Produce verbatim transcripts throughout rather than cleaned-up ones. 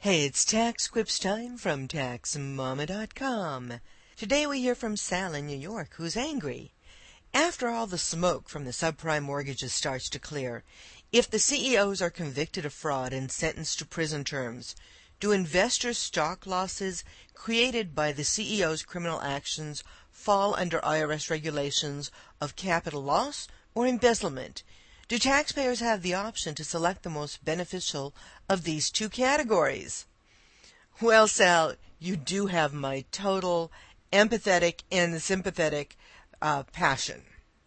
Hey, it's Tax Quips time from Tax Mama dot com. Today we hear from Sal in New York, who's angry. After all the smoke from the subprime mortgages starts to clear, if the C E Os are convicted of fraud and sentenced to prison terms, do investors' stock losses created by the C E Os' criminal actions fall under I R S regulations of capital loss or embezzlement? Do taxpayers have the option to select the most beneficial of these two categories? Well, Sal, you do have my total empathetic and sympathetic uh, passion.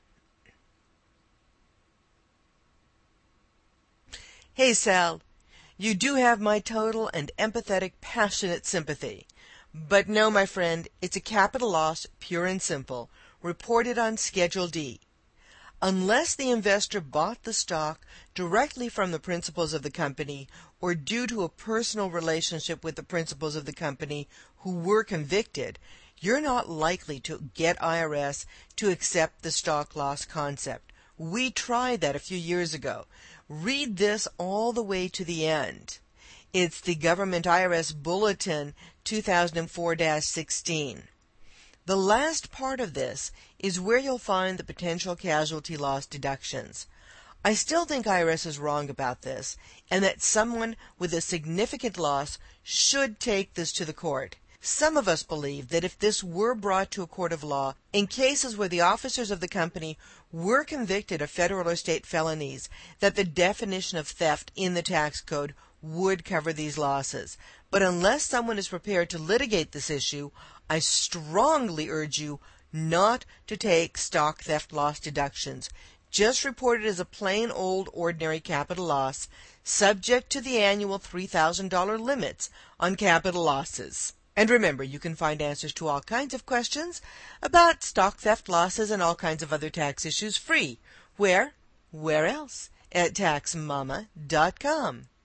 Hey, Sal, you do have my total and empathetic, passionate sympathy. But no, my friend, it's a capital loss, pure and simple, reported on Schedule D. Unless the investor bought the stock directly from the principals of the company or due to a personal relationship with the principals of the company who were convicted, you're not likely to get I R S to accept the stock loss concept. We tried that a few years ago. Read this all the way to the end. It's the Government I R S Bulletin two thousand four dash sixteen. The last part of this is where you'll find the potential casualty loss deductions. I still think I R S is wrong about this, and that someone with a significant loss should take this to the court. Some of us believe that if this were brought to a court of law, in cases where the officers of the company were convicted of federal or state felonies, that the definition of theft in the tax code would cover these losses. But unless someone is prepared to litigate this issue, I strongly urge you not to take stock theft loss deductions. Just report it as a plain old ordinary capital loss, subject to the annual three thousand dollars limits on capital losses. And remember, you can find answers to all kinds of questions about stock theft losses and all kinds of other tax issues free. Where? Where else? At Tax Mama dot com.